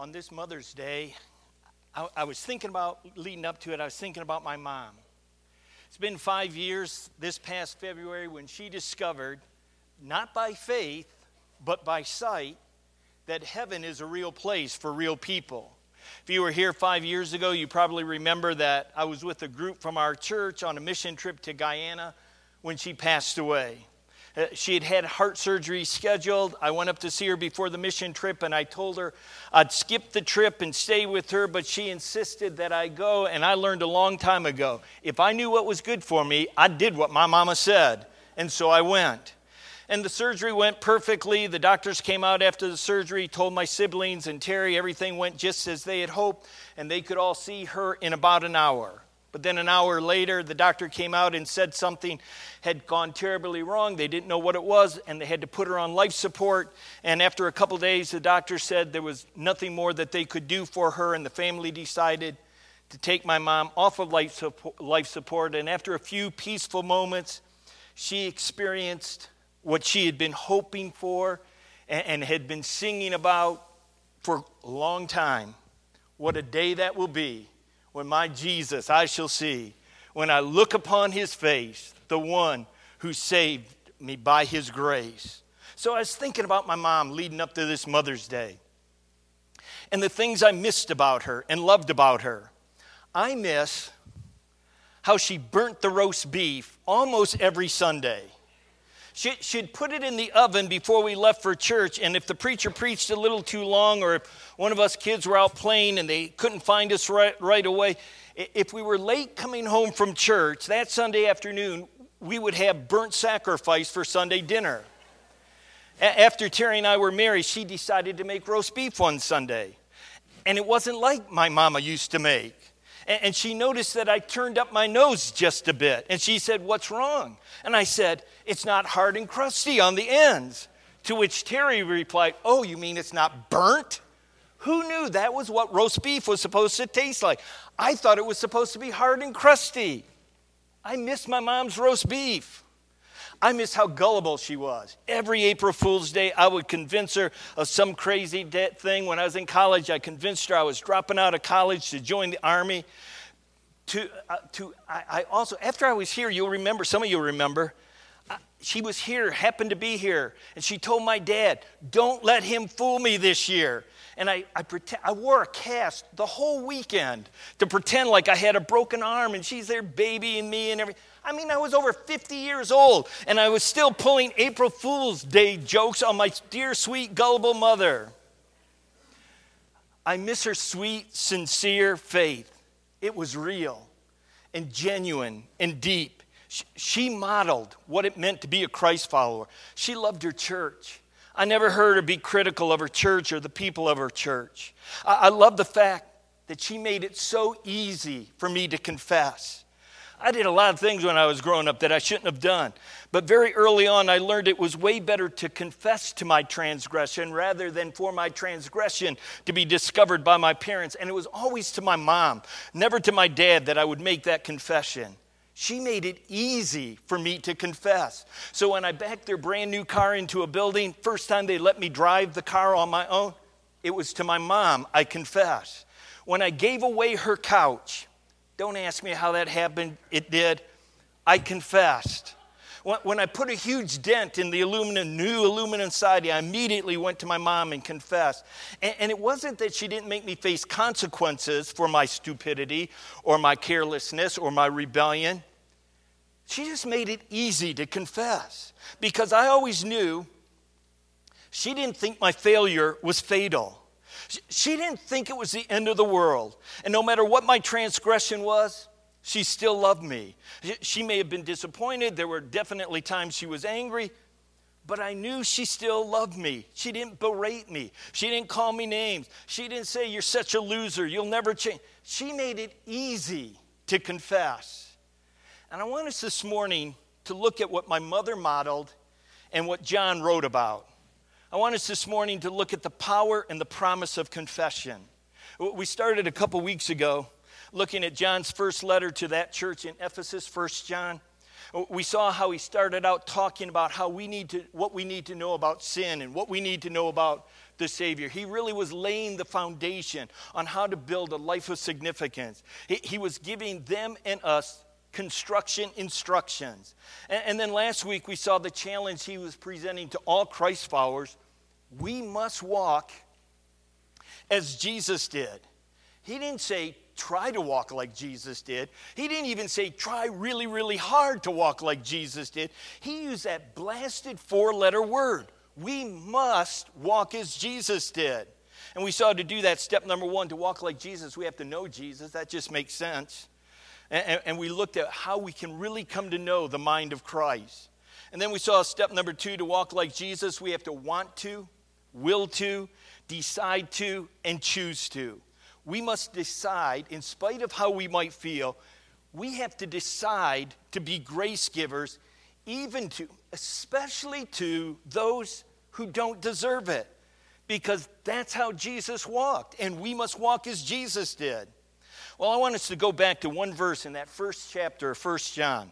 On this Mother's Day, I was thinking about, leading up to it, I was thinking about my mom. It's been 5 years this past February when she discovered, not by faith, but by sight, that heaven is a real place for real people. If you were here 5 years ago, you probably remember that I was with a group from our church on a mission trip to Guyana when she passed away. She had had heart surgery scheduled. I went up to see her before the mission trip, and I told her I'd skip the trip and stay with her, but she insisted that I go, and I learned a long time ago, if I knew what was good for me, I did what my mama said, and so I went. And the surgery went perfectly. The doctors came out after the surgery, told my siblings and Terry everything went just as they had hoped, and they could all see her in about an hour. But then an hour later, the doctor came out and said something had gone terribly wrong. They didn't know what it was, and they had to put her on life support. And after a couple days, the doctor said there was nothing more that they could do for her, and the family decided to take my mom off of life support. And after a few peaceful moments, she experienced what she had been hoping for and had been singing about for a long time. What a day that will be. When my Jesus I shall see, when I look upon his face, the one who saved me by his grace. So I was thinking about my mom leading up to this Mother's Day and the things I missed about her and loved about her. I miss how she burnt the roast beef almost every Sunday. She'd put it in the oven before we left for church, and if the preacher preached a little too long, or if one of us kids were out playing and they couldn't find us right away, if we were late coming home from church that Sunday afternoon, we would have burnt sacrifice for Sunday dinner. After Terry and I were married, she decided to make roast beef one Sunday, and it wasn't like my mama used to make. And she noticed that I turned up my nose just a bit. And she said, "What's wrong?" And I said, "It's not hard and crusty on the ends." To which Terry replied, "Oh, you mean it's not burnt?" Who knew that was what roast beef was supposed to taste like? I thought it was supposed to be hard and crusty. I miss my mom's roast beef. I miss how gullible she was. Every April Fool's Day, I would convince her of some crazy thing. When I was in college, I convinced her I was dropping out of college to join the Army. I also, after I was here, you'll remember, some of you remember, she was here, happened to be here, and she told my dad, "Don't let him fool me this year." And I wore a cast the whole weekend to pretend like I had a broken arm, and she's there babying me and everything. I mean, I was over 50 years old, and I was still pulling April Fool's Day jokes on my dear, sweet, gullible mother. I miss her sweet, sincere faith. It was real and genuine and deep. She modeled what it meant to be a Christ follower. She loved her church. I never heard her be critical of her church or the people of her church. I love the fact that she made it so easy for me to confess. I did a lot of things when I was growing up that I shouldn't have done. But very early on, I learned it was way better to confess to my transgression rather than for my transgression to be discovered by my parents. And it was always to my mom, never to my dad, that I would make that confession. She made it easy for me to confess. So when I backed their brand new car into a building, first time they let me drive the car on my own, it was to my mom I confessed. When I gave away her couch, don't ask me how that happened, it did, I confessed. When I put a huge dent in the new aluminum siding, I immediately went to my mom and confessed. And it wasn't that she didn't make me face consequences for my stupidity or my carelessness or my rebellion. She just made it easy to confess because I always knew she didn't think my failure was fatal. She didn't think it was the end of the world. And no matter what my transgression was, she still loved me. She may have been disappointed. There were definitely times she was angry. But I knew she still loved me. She didn't berate me. She didn't call me names. She didn't say, "You're such a loser. You'll never change." She made it easy to confess. And I want us this morning to look at what my mother modeled and what John wrote about. I want us this morning to look at the power and the promise of confession. We started a couple weeks ago looking at John's first letter to that church in Ephesus, 1 John. We saw how he started out talking about what we need to know about sin and what we need to know about the Savior. He really was laying the foundation on how to build a life of significance. He was giving them and us construction instructions. And then last week we saw the challenge he was presenting to all Christ followers. We must walk as Jesus did. He didn't say, try to walk like Jesus did. He didn't even say, try really, really hard to walk like Jesus did. He used that blasted 4-letter word. We must walk as Jesus did. And we saw to do that, step number 1, to walk like Jesus, we have to know Jesus. That just makes sense. And we looked at how we can really come to know the mind of Christ. And then we saw step number 2, to walk like Jesus, we have to want to, will to, decide to, and choose to. We must decide, in spite of how we might feel, we have to decide to be grace givers, especially to those who don't deserve it. Because that's how Jesus walked, and we must walk as Jesus did. Well, I want us to go back to one verse in that first chapter of 1 John.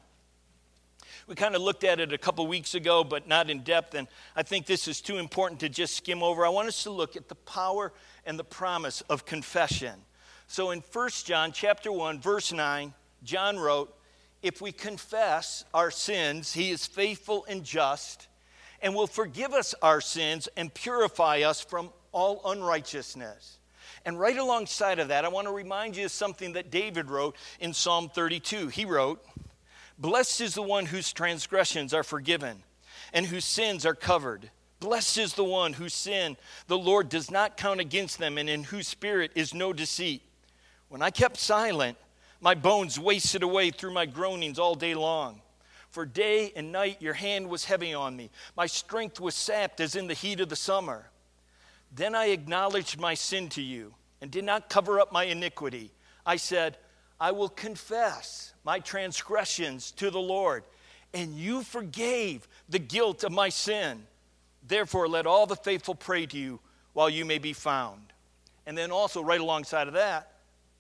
We kind of looked at it a couple weeks ago, but not in depth, and I think this is too important to just skim over. I want us to look at the power and the promise of confession. So in 1 John chapter 1, verse 9, John wrote, if we confess our sins, he is faithful and just, and will forgive us our sins and purify us from all unrighteousness. And right alongside of that, I want to remind you of something that David wrote in Psalm 32. He wrote, blessed is the one whose transgressions are forgiven and whose sins are covered. Blessed is the one whose sin the Lord does not count against them and in whose spirit is no deceit. When I kept silent, my bones wasted away through my groanings all day long. For day and night your hand was heavy on me. My strength was sapped as in the heat of the summer. Then I acknowledged my sin to you and did not cover up my iniquity. I said, I will confess my transgressions to the Lord, and you forgave the guilt of my sin. Therefore, let all the faithful pray to you while you may be found. And then also right alongside of that,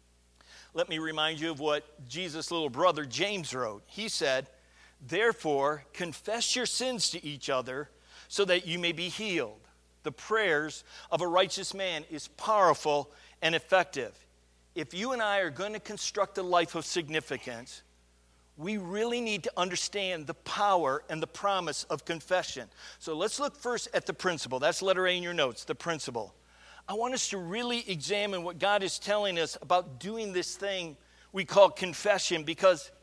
let me remind you of what Jesus' little brother James wrote. He said, therefore, confess your sins to each other so that you may be healed. The prayers of a righteous man is powerful and effective. If you and I are going to construct a life of significance, we really need to understand the power and the promise of confession. So let's look first at the principle. That's letter A in your notes, the principle. I want us to really examine what God is telling us about doing this thing we call confession, because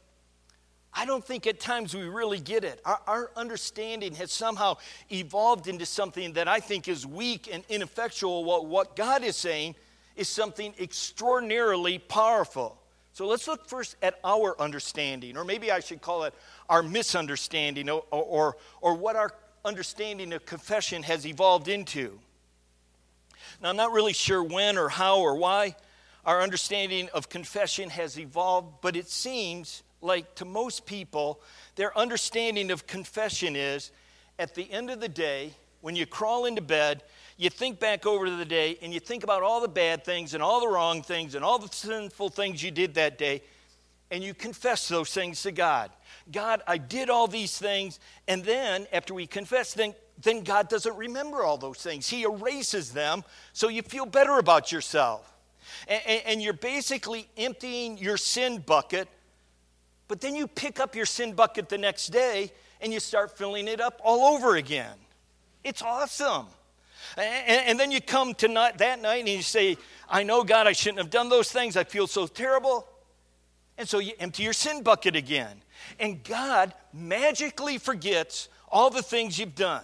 I don't think at times we really get it. Our understanding has somehow evolved into something that I think is weak and ineffectual. What God is saying is something extraordinarily powerful. So let's look first at our understanding, or maybe I should call it our misunderstanding, or what our understanding of confession has evolved into. Now, I'm not really sure when or how or why our understanding of confession has evolved, but it seems like to most people, their understanding of confession is, at the end of the day, when you crawl into bed, you think back over the day and you think about all the bad things and all the wrong things and all the sinful things you did that day, and you confess those things to God. God, I did all these things, and then after we confess, then God doesn't remember all those things. He erases them so you feel better about yourself. And you're basically emptying your sin bucket, but then you pick up your sin bucket the next day and you start filling it up all over again. It's awesome. And then you come to that night and you say, I know, God, I shouldn't have done those things. I feel so terrible. And so you empty your sin bucket again. And God magically forgets all the things you've done.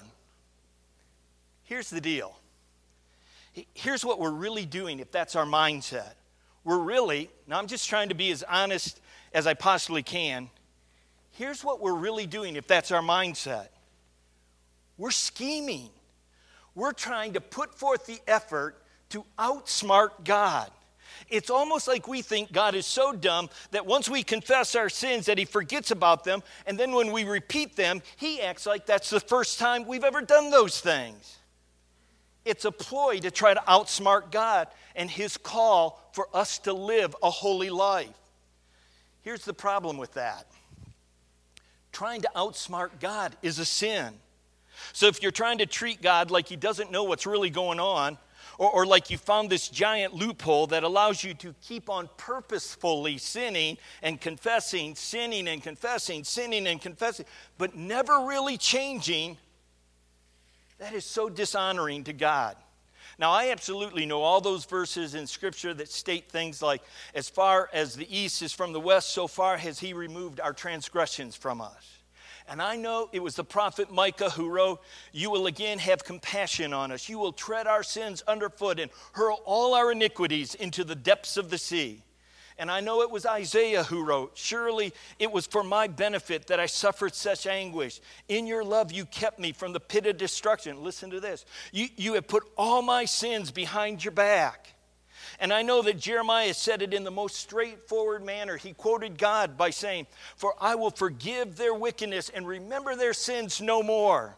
Here's the deal. Here's what we're really doing if that's our mindset. Now I'm just trying to be as honest as I possibly can. Here's what we're really doing if that's our mindset. We're scheming. We're trying to put forth the effort to outsmart God. It's almost like we think God is so dumb that once we confess our sins that he forgets about them, and then when we repeat them, he acts like that's the first time we've ever done those things. It's a ploy to try to outsmart God and his call for us to live a holy life. Here's the problem with that. Trying to outsmart God is a sin. So if you're trying to treat God like he doesn't know what's really going on, or like you found this giant loophole that allows you to keep on purposefully sinning and confessing, sinning and confessing, sinning and confessing, but never really changing, that is so dishonoring to God. Now, I absolutely know all those verses in Scripture that state things like, as far as the east is from the west, so far has he removed our transgressions from us. And I know it was the prophet Micah who wrote, you will again have compassion on us. You will tread our sins underfoot and hurl all our iniquities into the depths of the sea. And I know it was Isaiah who wrote, surely it was for my benefit that I suffered such anguish. In your love you kept me from the pit of destruction. Listen to this. You have put all my sins behind your back. And I know that Jeremiah said it in the most straightforward manner. He quoted God by saying, for I will forgive their wickedness and remember their sins no more.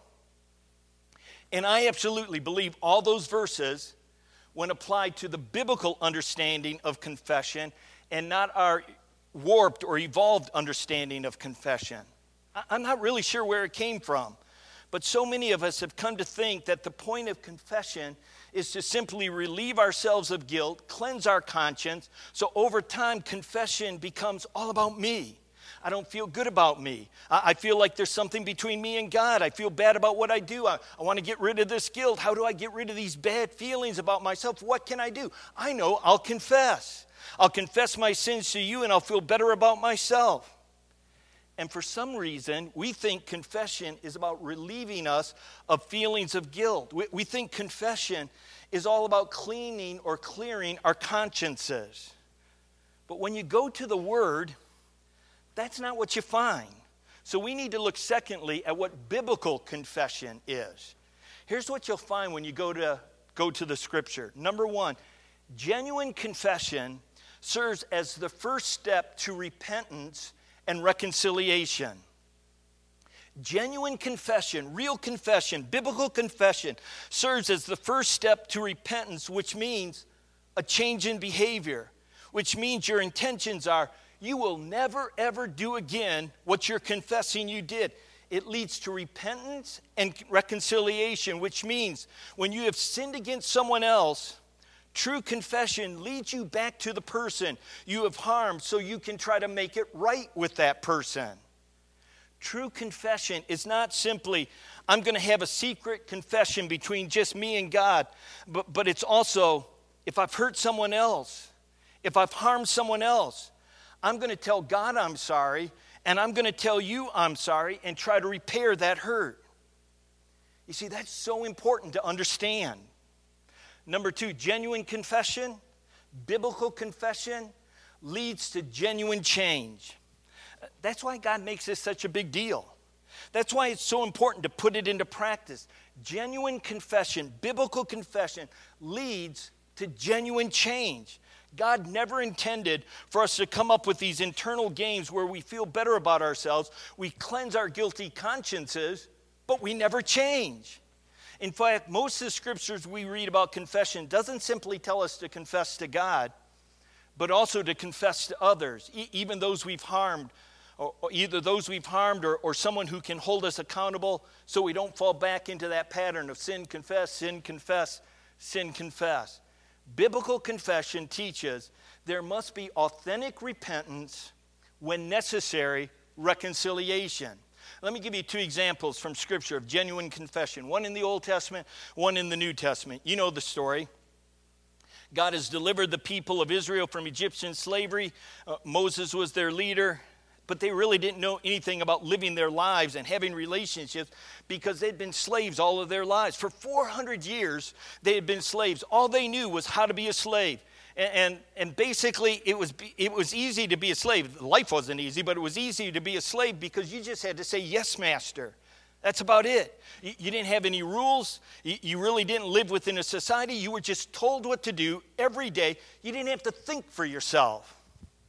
And I absolutely believe all those verses, when applied to the biblical understanding of confession and not our warped or evolved understanding of confession. I'm not really sure where it came from, but so many of us have come to think that the point of confession is to simply relieve ourselves of guilt, cleanse our conscience, so over time confession becomes all about me. I don't feel good about me. I feel like there's something between me and God. I feel bad about what I do. I want to get rid of this guilt. How do I get rid of these bad feelings about myself? What can I do? I know I'll confess. I'll confess my sins to you and I'll feel better about myself. And for some reason, we think confession is about relieving us of feelings of guilt. We think confession is all about cleaning or clearing our consciences. But when you go to the Word, that's not what you find. So we need to look secondly at what biblical confession is. Here's what you'll find when you go to the Scripture. Number one, genuine confession serves as the first step to repentance and reconciliation. Genuine confession, real confession, biblical confession serves as the first step to repentance, which means a change in behavior, which means your intentions are you will never ever do again what you're confessing you did. It leads to repentance and reconciliation, which means when you have sinned against someone else, true confession leads you back to the person you have harmed so you can try to make it right with that person. True confession is not simply, I'm going to have a secret confession between just me and God, but it's also, if I've hurt someone else, if I've harmed someone else, I'm going to tell God I'm sorry, and I'm going to tell you I'm sorry and try to repair that hurt. You see, that's so important to understand. Number two, genuine confession, biblical confession leads to genuine change. That's why God makes this such a big deal. That's why it's so important to put it into practice. Genuine confession, biblical confession leads to genuine change. God never intended for us to come up with these internal games where we feel better about ourselves, we cleanse our guilty consciences, but we never change. In fact, most of the scriptures we read about confession doesn't simply tell us to confess to God, but also to confess to others, even those we've harmed, or either those we've harmed or someone who can hold us accountable so we don't fall back into that pattern of sin, confess, sin, confess, sin, confess. Biblical confession teaches there must be authentic repentance, when necessary, reconciliation. Let me give you two examples from Scripture of genuine confession. One in the Old Testament, one in the New Testament. You know the story. God has delivered the people of Israel from Egyptian slavery. Moses was their leader, but they really didn't know anything about living their lives and having relationships because they'd been slaves all of their lives. For 400 years, they had been slaves. All they knew was how to be a slave. And basically, it was easy to be a slave. Life wasn't easy, but it was easy to be a slave because you just had to say, yes, master. That's about it. You didn't have any rules. You really didn't live within a society. You were just told what to do every day. You didn't have to think for yourself.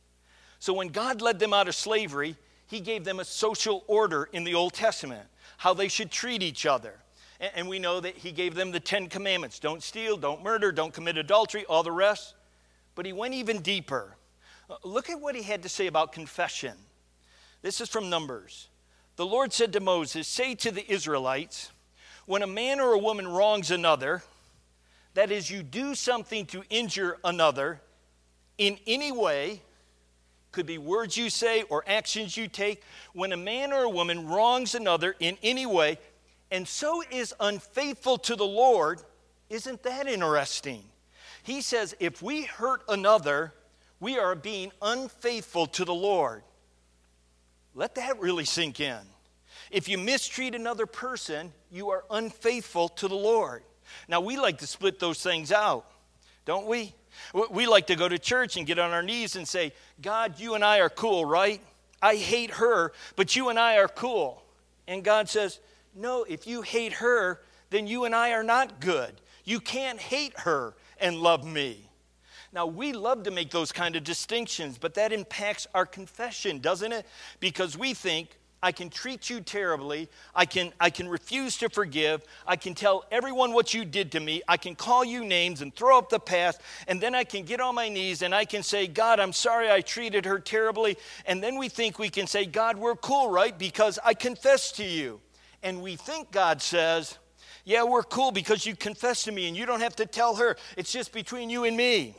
So when God led them out of slavery, he gave them a social order in the Old Testament, how they should treat each other. And we know that he gave them the 10 commandments. Don't steal, don't murder, don't commit adultery, all the rest. But he went even deeper. Look at what he had to say about confession. This is from Numbers. The Lord said to Moses, say to the Israelites, When a man or a woman wrongs another, that is, you do something to injure another in any way, could be words you say or actions you take. When a man or a woman wrongs another in any way, and so is unfaithful to the Lord, isn't that interesting? He says if we hurt another, we are being unfaithful to the Lord. Let that really sink in. If you mistreat another person, you are unfaithful to the Lord. Now, we like to split those things out, don't we? We like to go to church and get on our knees and say, God, you and I are cool, right? I hate her, but you and I are cool. And God says, no, if you hate her, then you and I are not good. You can't hate her and love me. Now, we love to make those kind of distinctions, but that impacts our confession, doesn't it? Because we think, I can treat you terribly, I can refuse to forgive, I can tell everyone what you did to me, I can call you names and throw up the past, and then I can get on my knees and I can say, God, I'm sorry I treated her terribly, and then we think we can say, God, we're cool, right? Because I confess to you. And we think God says, yeah, we're cool because you confess to me and you don't have to tell her, it's just between you and me.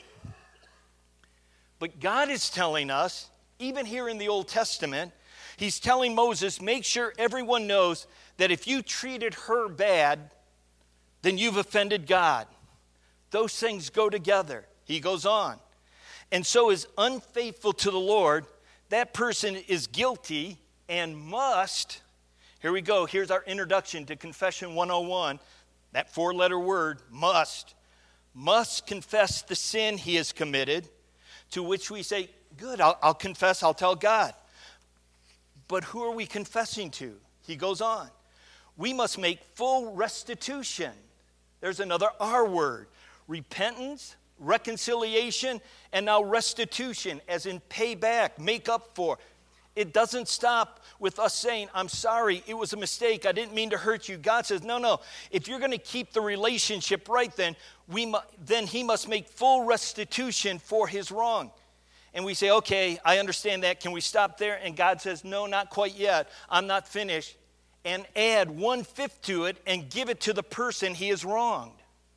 But God is telling us, even here in the Old Testament, He's telling Moses, make sure everyone knows that if you treated her bad, then you've offended God. Those things go together. He goes on. And so is unfaithful to the Lord, that person is guilty and must, here we go, here's our introduction to Confession 101, that 4-letter word, must confess the sin he has committed, to which we say, good, I'll confess, I'll tell God. But who are we confessing to? He goes on. We must make full restitution. There's another R word. Repentance, reconciliation, and now restitution, as in pay back, make up for. It doesn't stop with us saying, I'm sorry, it was a mistake, I didn't mean to hurt you. God says, no, if you're going to keep the relationship right, then he must make full restitution for his wrong. And we say, okay, I understand that. Can we stop there? And God says, no, not quite yet. I'm not finished. And add 1/5 to it and give it to the person he has wronged.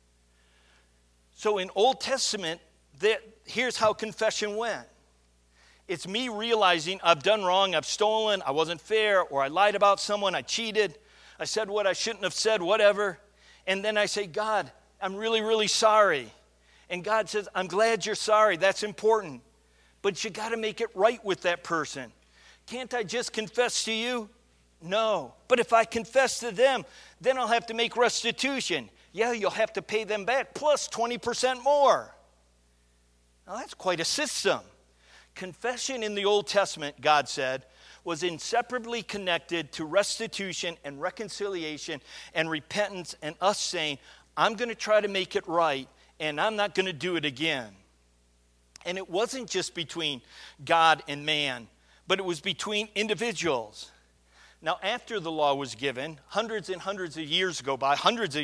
So in Old Testament, here's how confession went. It's me realizing I've done wrong, I've stolen, I wasn't fair, or I lied about someone, I cheated, I said what I shouldn't have said, whatever. And then I say, God, I'm really, really sorry. And God says, I'm glad you're sorry. That's important. But you got to make it right with that person. Can't I just confess to you? No. But if I confess to them, then I'll have to make restitution. Yeah, you'll have to pay them back plus 20% more. Now that's quite a system. Confession in the Old Testament, God said, was inseparably connected to restitution and reconciliation and repentance and us saying, I'm going to try to make it right and I'm not going to do it again. And it wasn't just between God and man, but it was between individuals. Now, after the law was given, hundreds and hundreds of years go by,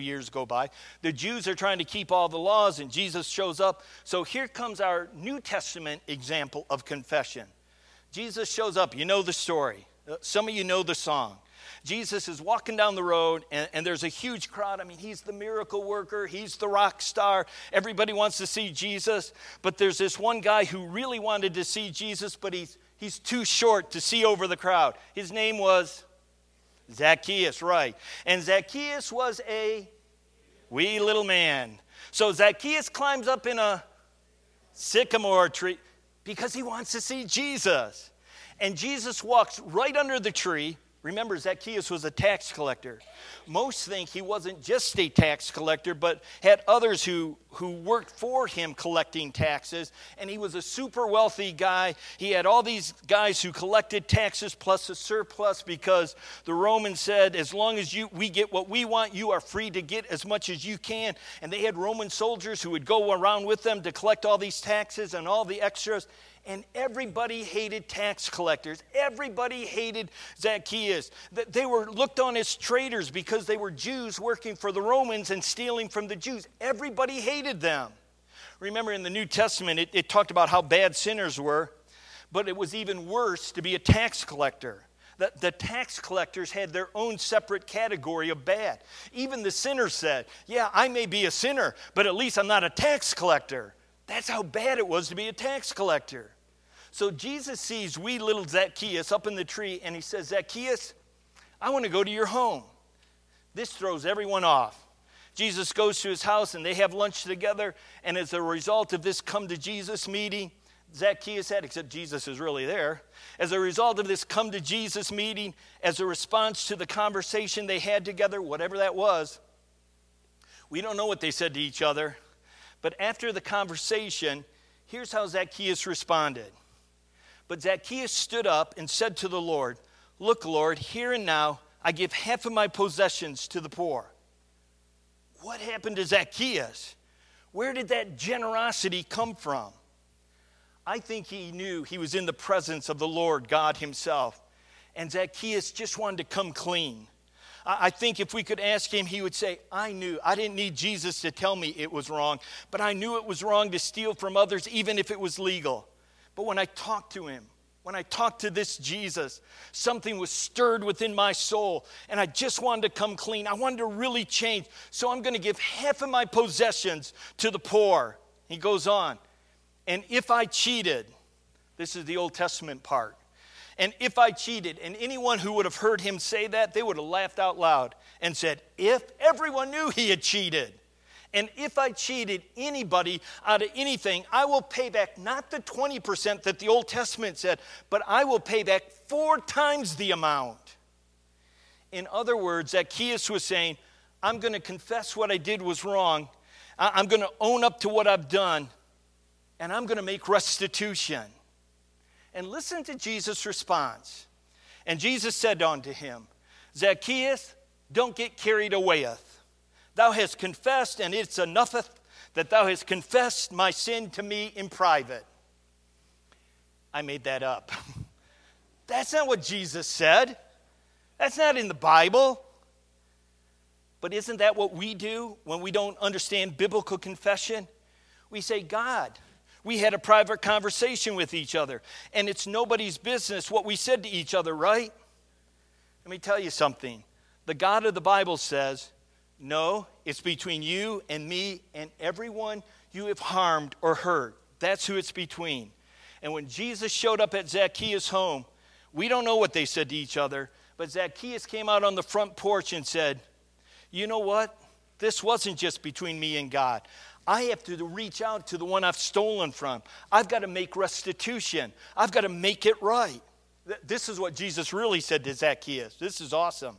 the Jews are trying to keep all the laws, and Jesus shows up. So here comes our New Testament example of confession. Jesus shows up. You know the story. Some of you know the song. Jesus is walking down the road, and there's a huge crowd. I mean, he's the miracle worker. He's the rock star. Everybody wants to see Jesus. But there's this one guy who really wanted to see Jesus, but he's too short to see over the crowd. His name was Zacchaeus, right. And Zacchaeus was a wee little man. So Zacchaeus climbs up in a sycamore tree because he wants to see Jesus. And Jesus walks right under the tree. Remember, Zacchaeus was a tax collector. Most think he wasn't just a tax collector, but had others who worked for him collecting taxes. And he was a super wealthy guy. He had all these guys who collected taxes plus a surplus because the Romans said, as long as we get what we want, you are free to get as much as you can. And they had Roman soldiers who would go around with them to collect all these taxes and all the extras. And everybody hated tax collectors. Everybody hated Zacchaeus. They were looked on as traitors because they were Jews working for the Romans and stealing from the Jews. Everybody hated them. Remember in the New Testament, it talked about how bad sinners were, but it was even worse to be a tax collector. The tax collectors had their own separate category of bad. Even the sinners said, yeah, I may be a sinner, but at least I'm not a tax collector. That's how bad it was to be a tax collector. So Jesus sees wee little Zacchaeus up in the tree, and he says, Zacchaeus, I want to go to your home. This throws everyone off. Jesus goes to his house, and they have lunch together, and as a result of this come to Jesus meeting, Zacchaeus had, except Jesus is really there, as a result of this come to Jesus meeting, as a response to the conversation they had together, whatever that was, we don't know what they said to each other, but after the conversation, here's how Zacchaeus responded. But Zacchaeus stood up and said to the Lord, look, Lord, here and now I give half of my possessions to the poor. What happened to Zacchaeus? Where did that generosity come from? I think he knew he was in the presence of the Lord God himself. And Zacchaeus just wanted to come clean. I think if we could ask him, he would say, I knew. I didn't need Jesus to tell me it was wrong, but I knew it was wrong to steal from others, even if it was legal. But when I talked to him, when I talked to this Jesus, something was stirred within my soul, and I just wanted to come clean. I wanted to really change, so I'm going to give half of my possessions to the poor. He goes on. And if I cheated, this is the Old Testament part, and if I cheated, and anyone who would have heard him say that, they would have laughed out loud and said, if everyone knew he had cheated, and if I cheated anybody out of anything, I will pay back not the 20% that the Old Testament said, but I will pay back 4 times the amount. In other words, Zacchaeus was saying, I'm going to confess what I did was wrong. I'm going to own up to what I've done. And I'm going to make restitution. And listen to Jesus' response. And Jesus said unto him, Zacchaeus, don't get carried awayeth. Thou hast confessed, and it's enough that thou hast confessed my sin to me in private. I made that up. That's not what Jesus said. That's not in the Bible. But isn't that what we do when we don't understand biblical confession? We say, God, we had a private conversation with each other, and it's nobody's business what we said to each other, right? Let me tell you something. The God of the Bible says, no, it's between you and me and everyone you have harmed or hurt. That's who it's between. And when Jesus showed up at Zacchaeus' home, we don't know what they said to each other, but Zacchaeus came out on the front porch and said, you know what? This wasn't just between me and God. I have to reach out to the one I've stolen from. I've got to make restitution. I've got to make it right. This is what Jesus really said to Zacchaeus. This is awesome.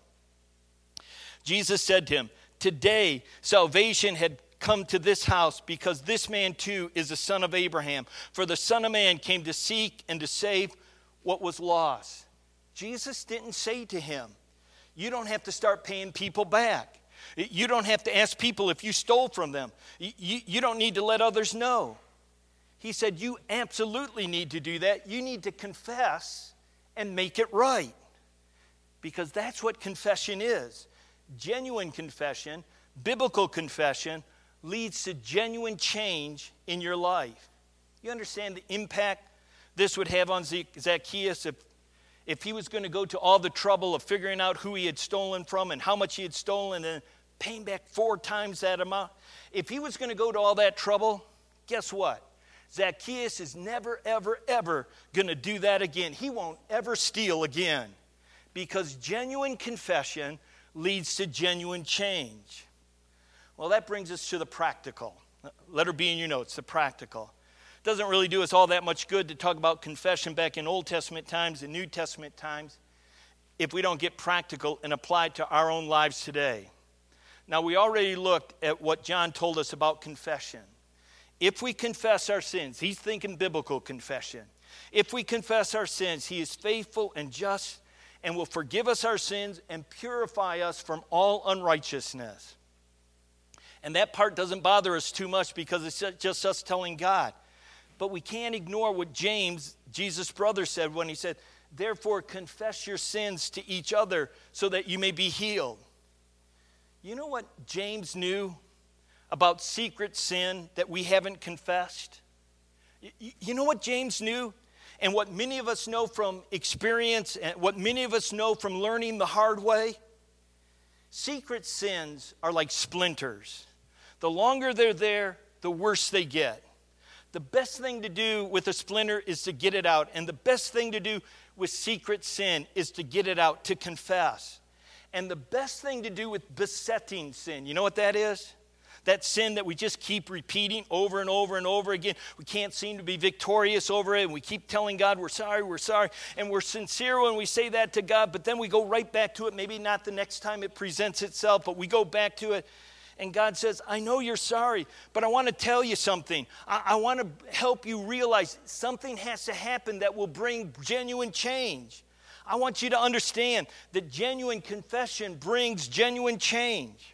Jesus said to him, today salvation had come to this house because this man too is a son of Abraham. For the Son of Man came to seek and to save what was lost. Jesus didn't say to him, you don't have to start paying people back. You don't have to ask people if you stole from them. You don't need to let others know. He said, you absolutely need to do that. You need to confess and make it right. Because that's what confession is. Genuine confession, biblical confession, leads to genuine change in your life. You understand the impact this would have on Zacchaeus if he was going to go to all the trouble of figuring out who he had stolen from and how much he had stolen and paying back 4 times that amount. If he was going to go to all that trouble, guess what? Zacchaeus is never, ever, ever going to do that again. He won't ever steal again because genuine confession leads to genuine change. Well, that brings us to the practical. Let her be in your notes, the practical. It doesn't really do us all that much good to talk about confession back in Old Testament times and New Testament times if we don't get practical and apply it to our own lives today. Now, we already looked at what John told us about confession. If we confess our sins, he's thinking biblical confession. If we confess our sins, he is faithful and just and will forgive us our sins and purify us from all unrighteousness. And that part doesn't bother us too much because it's just us telling God. But we can't ignore what James, Jesus' brother, said when he said, therefore confess your sins to each other so that you may be healed. You know what James knew about secret sin that we haven't confessed? You know what James knew? And what many of us know from experience, and what many of us know from learning the hard way, secret sins are like splinters. The longer they're there, the worse they get. The best thing to do with a splinter is to get it out. And the best thing to do with secret sin is to get it out, to confess. And the best thing to do with besetting sin, you know what that is? That sin that we just keep repeating over and over and over again. We can't seem to be victorious over it. And we keep telling God we're sorry. And we're sincere when we say that to God. But then we go right back to it. Maybe not the next time it presents itself, but we go back to it. And God says, I know you're sorry, but I want to tell you something. I want to help you realize something has to happen that will bring genuine change. I want you to understand that genuine confession brings genuine change.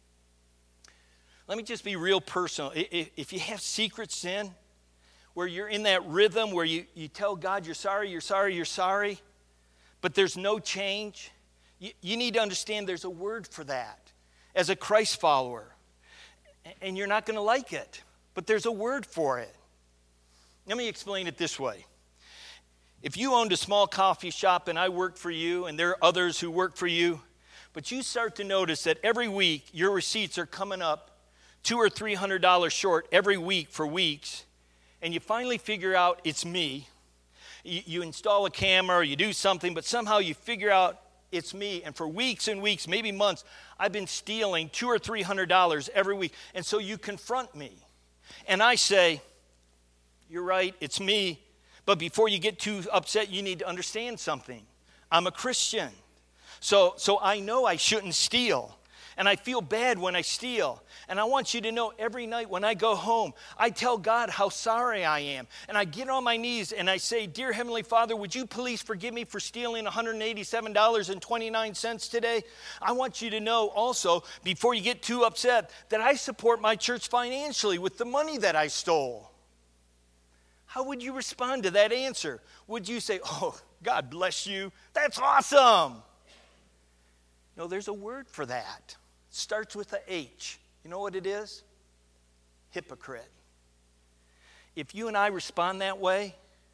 Let me just be real personal. If you have secret sin, where you're in that rhythm where you tell God you're sorry, but there's no change, you need to understand there's a word for that as a Christ follower. And you're not going to like it, but there's a word for it. Let me explain it this way. If you owned a small coffee shop and I worked for you, and there are others who work for you, but you start to notice that every week your receipts are coming up $200 or $300 short every week for weeks, and you finally figure out it's me. You install a camera or you do something, but somehow you figure out it's me. And for weeks and weeks, maybe months, I've been stealing $200 or $300 every week. And so you confront me. And I say, you're right, it's me. But before you get too upset, you need to understand something. I'm a Christian. So I know I shouldn't steal. And I feel bad when I steal. And I want you to know every night when I go home, I tell God how sorry I am. And I get on my knees and I say, Dear Heavenly Father, would you please forgive me for stealing $187.29 today? I want you to know also, before you get too upset, that I support my church financially with the money that I stole. How would you respond to that answer? Would you say, oh, God bless you, that's awesome? No, there's a word for that. It starts with a H. You know what it is? Hypocrite. If you and I respond that way,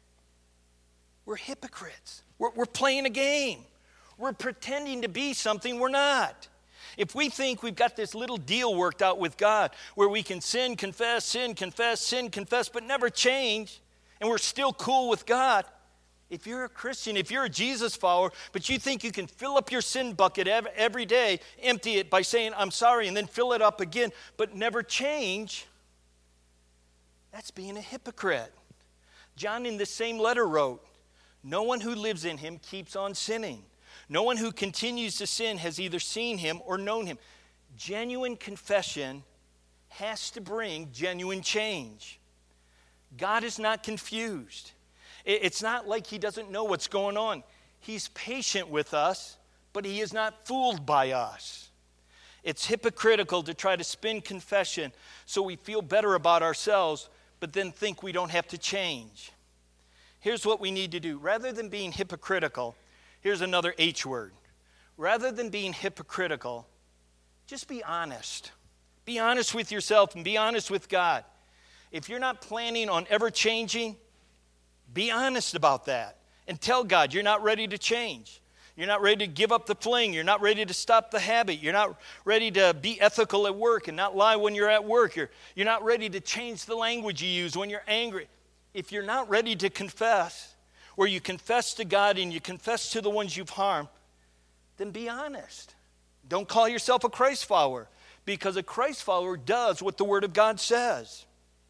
we're hypocrites. We're playing a game. We're pretending to be something we're not. If we think we've got this little deal worked out with God where we can sin, confess, but never change, and we're still cool with God, if you're a Christian, if you're a Jesus follower, but you think you can fill up your sin bucket every day, empty it by saying, I'm sorry, and then fill it up again, but never change, that's being a hypocrite. John in the same letter wrote, no one who lives in him keeps on sinning. No one who continues to sin has either seen him or known him. Genuine confession has to bring genuine change. God is not confused. It's not like he doesn't know what's going on. He's patient with us, but he is not fooled by us. It's hypocritical to try to spin confession so we feel better about ourselves, but then think we don't have to change. Here's what we need to do. Rather than being hypocritical, here's another H word. Rather than being hypocritical, just be honest. Be honest with yourself and be honest with God. If you're not planning on ever changing, be honest about that and tell God you're not ready to change. You're not ready to give up the fling. You're not ready to stop the habit. You're not ready to be ethical at work and not lie when you're at work. You're not ready to change the language you use when you're angry. If you're not ready to confess, where you confess to God and you confess to the ones you've harmed, then be honest. Don't call yourself a Christ follower, because a Christ follower does what the Word of God says.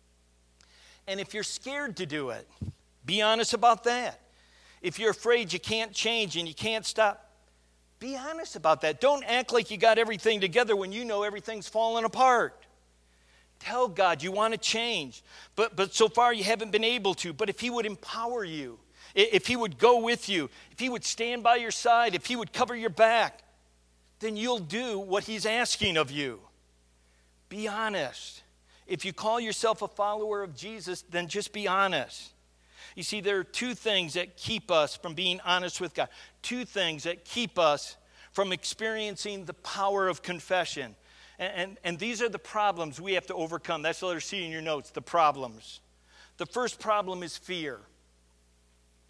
And if you're scared to do it, be honest about that. If you're afraid you can't change and you can't stop, be honest about that. Don't act like you got everything together when you know everything's falling apart. Tell God you want to change, but so far you haven't been able to. But if he would empower you, if he would go with you, if he would stand by your side, if he would cover your back, then you'll do what he's asking of you. Be honest. If you call yourself a follower of Jesus, then just be honest. You see, there are two things that keep us from being honest with God. Two things that keep us from experiencing the power of confession. And these are the problems we have to overcome. That's the letter C in your notes, the problems. The first problem is fear.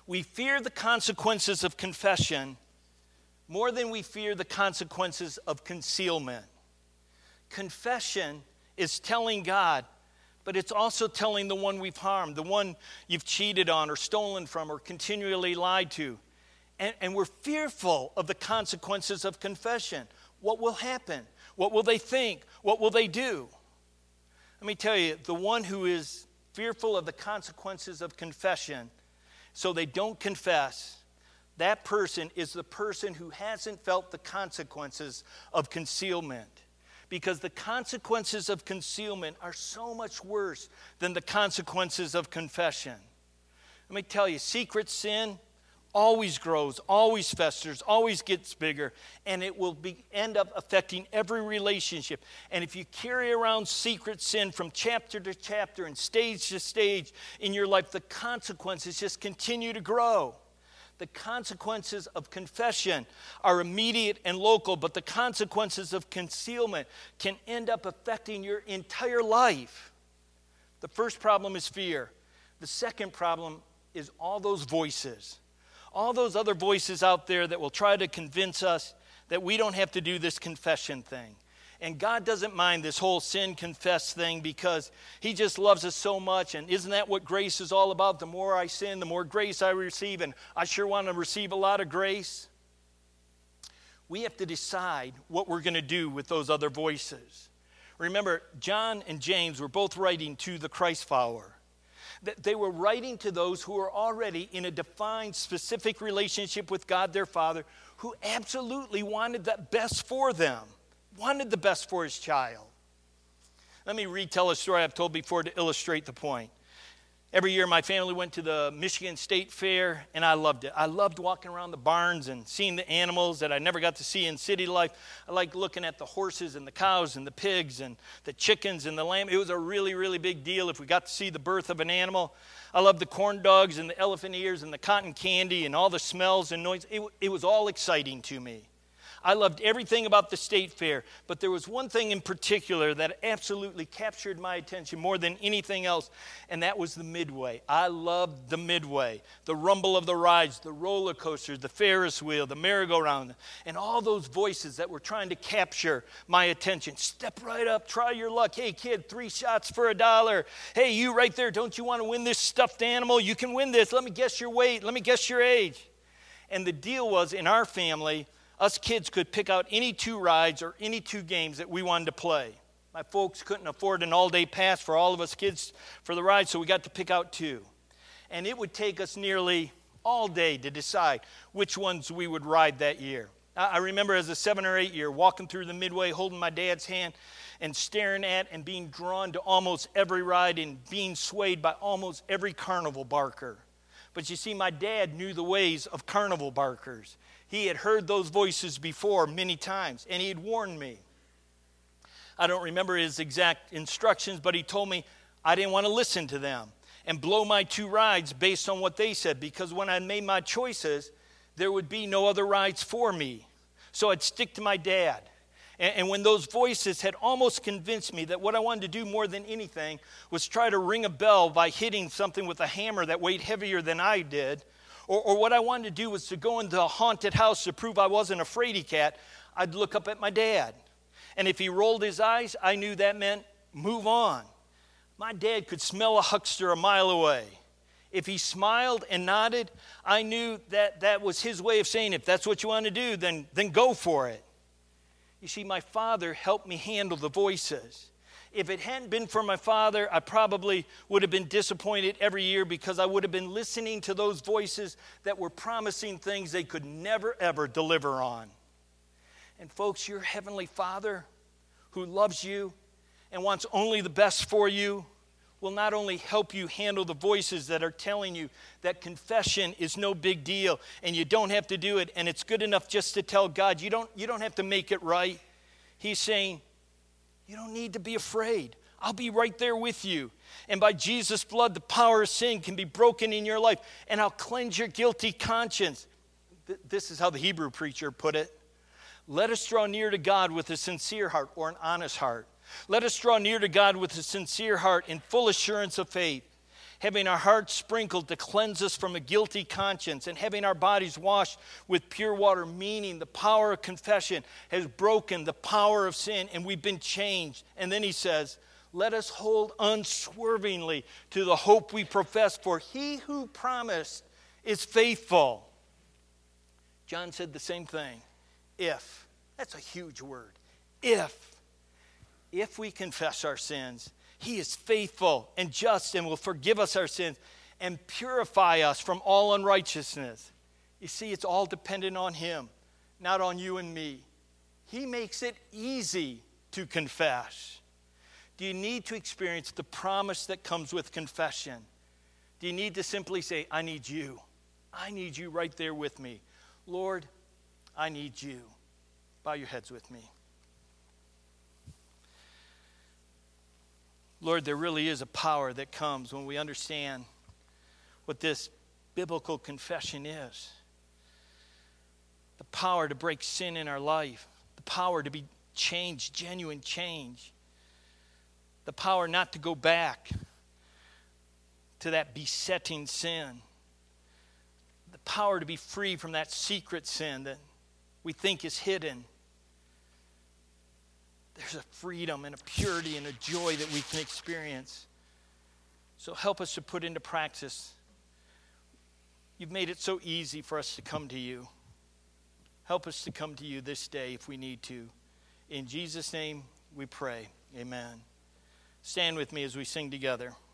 We fear the consequences of confession more than we fear the consequences of concealment. Confession is telling God, but it's also telling the one we've harmed, the one you've cheated on or stolen from or continually lied to. And we're fearful of the consequences of confession. What will happen? What will they think? What will they do? Let me tell you, the one who is fearful of the consequences of confession, so they don't confess, that person is the person who hasn't felt the consequences of concealment. Because the consequences of concealment are so much worse than the consequences of confession. Let me tell you, secret sin always grows, always festers, always gets bigger, and it will end up affecting every relationship. And if you carry around secret sin from chapter to chapter and stage to stage in your life, the consequences just continue to grow. The consequences of confession are immediate and local, but the consequences of concealment can end up affecting your entire life. The first problem is fear. The second problem is all those voices. All those other voices out there that will try to convince us that we don't have to do this confession thing. And God doesn't mind this whole sin confess thing because he just loves us so much. And isn't that what grace is all about? The more I sin, the more grace I receive. And I sure want to receive a lot of grace. We have to decide what we're going to do with those other voices. Remember, John and James were both writing to the Christ follower. They were writing to those who were already in a defined, specific relationship with God their Father, who absolutely wanted the best for them, wanted the best for his child. Let me retell a story I've told before to illustrate the point. Every year my family went to the Michigan State Fair, and I loved it. I loved walking around the barns and seeing the animals that I never got to see in city life. I liked looking at the horses and the cows and the pigs and the chickens and the lamb. It was a really, really big deal if we got to see the birth of an animal. I loved the corn dogs and the elephant ears and the cotton candy and all the smells and noise. It was all exciting to me. I loved everything about the state fair, but there was one thing in particular that absolutely captured my attention more than anything else, and that was the Midway. I loved the Midway, the rumble of the rides, the roller coasters, the Ferris wheel, the merry-go-round, and all those voices that were trying to capture my attention. Step right up, try your luck. Hey, kid, 3 shots for $1. Hey, you right there, don't you want to win this stuffed animal? You can win this. Let me guess your weight. Let me guess your age. And the deal was, in our family, us kids could pick out any 2 rides or any 2 games that we wanted to play. My folks couldn't afford an all-day pass for all of us kids for the ride, so we got to pick out 2. And it would take us nearly all day to decide which ones we would ride that year. I remember as a 7 or 8 year walking through the Midway, holding my dad's hand and staring at and being drawn to almost every ride and being swayed by almost every carnival barker. But you see, my dad knew the ways of carnival barkers. He had heard those voices before many times, and he had warned me. I don't remember his exact instructions, but he told me I didn't want to listen to them and blow my 2 rides based on what they said, because when I made my choices, there would be no other rides for me. So I'd stick to my dad. And when those voices had almost convinced me that what I wanted to do more than anything was try to ring a bell by hitting something with a hammer that weighed heavier than I did, or what I wanted to do was to go into a haunted house to prove I wasn't a fraidy cat, I'd look up at my dad. And if he rolled his eyes, I knew that meant move on. My dad could smell a huckster a mile away. If he smiled and nodded, I knew that that was his way of saying, if that's what you want to do, then go for it. You see, my father helped me handle the voices. If it hadn't been for my father, I probably would have been disappointed every year, because I would have been listening to those voices that were promising things they could never, ever deliver on. And folks, your heavenly Father, who loves you and wants only the best for you, will not only help you handle the voices that are telling you that confession is no big deal and you don't have to do it and it's good enough just to tell God you don't have to make it right. He's saying, you don't need to be afraid. I'll be right there with you. And by Jesus' blood, the power of sin can be broken in your life, and I'll cleanse your guilty conscience. This is how the Hebrew preacher put it. Let us draw near to God with a sincere heart, or an honest heart. Let us draw near to God with a sincere heart in full assurance of faith, having our hearts sprinkled to cleanse us from a guilty conscience, and having our bodies washed with pure water, meaning the power of confession has broken the power of sin, and we've been changed. And then he says, let us hold unswervingly to the hope we profess, for he who promised is faithful. John said the same thing. If. That's a huge word. If we confess our sins, he is faithful and just and will forgive us our sins and purify us from all unrighteousness. You see, it's all dependent on him, not on you and me. He makes it easy to confess. Do you need to experience the promise that comes with confession? Do you need to simply say, I need you. I need you right there with me. Lord, I need you. Bow your heads with me. Lord, there really is a power that comes when we understand what this biblical confession is. The power to break sin in our life. The power to be changed, genuine change. The power not to go back to that besetting sin. The power to be free from that secret sin that we think is hidden. There's a freedom and a purity and a joy that we can experience. So help us to put into practice. You've made it so easy for us to come to you. Help us to come to you this day if we need to. In Jesus' name we pray. Amen. Stand with me as we sing together.